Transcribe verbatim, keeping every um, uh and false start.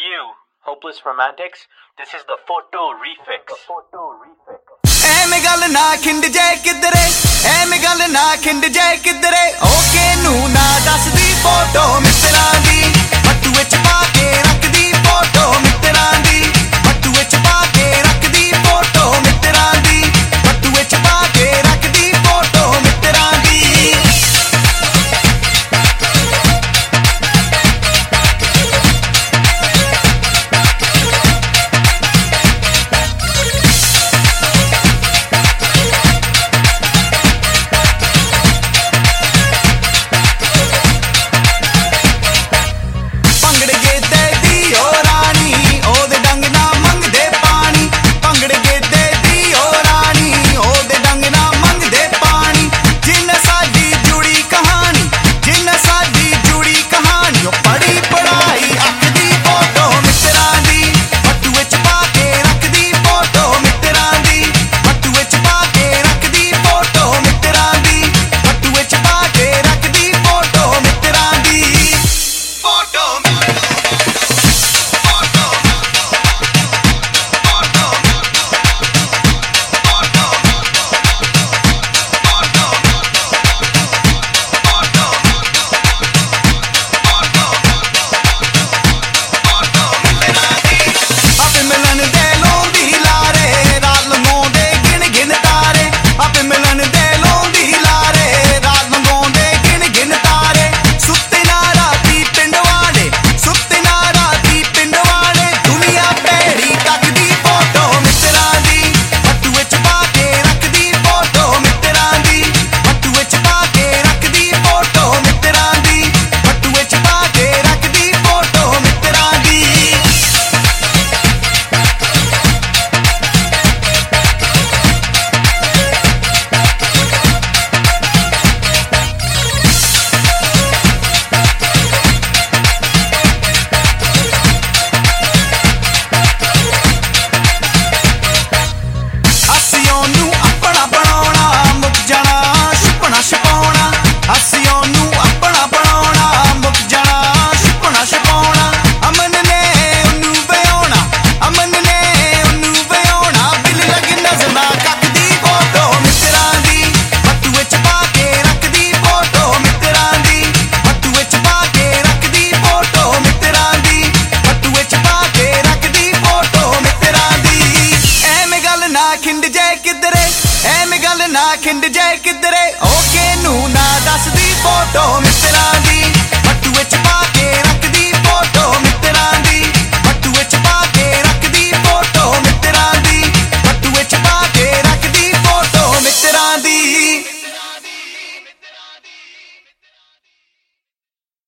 you, hopeless romantics. This is the photo refix. The photo refix. ਐਵੇਂ ਗੱਲ ਨਾ ਖਿੰਡ ਜਾਏ ਕਿਧਰੇ, ਐਵੇਂ ਗੱਲ ਨਾ ਖਿੰਡ ਜਾਏ ਕਿਧਰੇ, ਓਕੇ ਨੂੰ ਨਾ ਦੱਸਦੀ ਫੋਟੋ ਮਿੱਤਰਾਂ ਦੀ, ਬੱਟੂ ਵਿੱਚ ਪਾ ਕੇ ਰੱਖਦੀ ਫੋਟੋ ਮਿੱਤਰਾਂ ਦੀ, ਬੱਟੂ ਵਿੱਚ ਪਾ ਕੇ ਰੱਖਦੀ ਫੋਟੋ ਮਿੱਤਰਾਂ ਦੀ, ਬੱਟੂ ਵਿੱਚ ਪਾ ਕੇ ਰੱਖਦੀ ਫੋਟੋ ਮਿੱਤਰਾਂ ਦੀ। ਖਿੰਡ ਜਾਏ ਕਿਧਰੇ, ਐਵੇਂ ਗੱਲ ਨਾ ਖਿੰਡ ਜਾਏ ਕਿਧਰੇ, ਓਕੇ ਨੂੰ ਨਾ ਦੱਸਦੀ ਫੋਟੋ।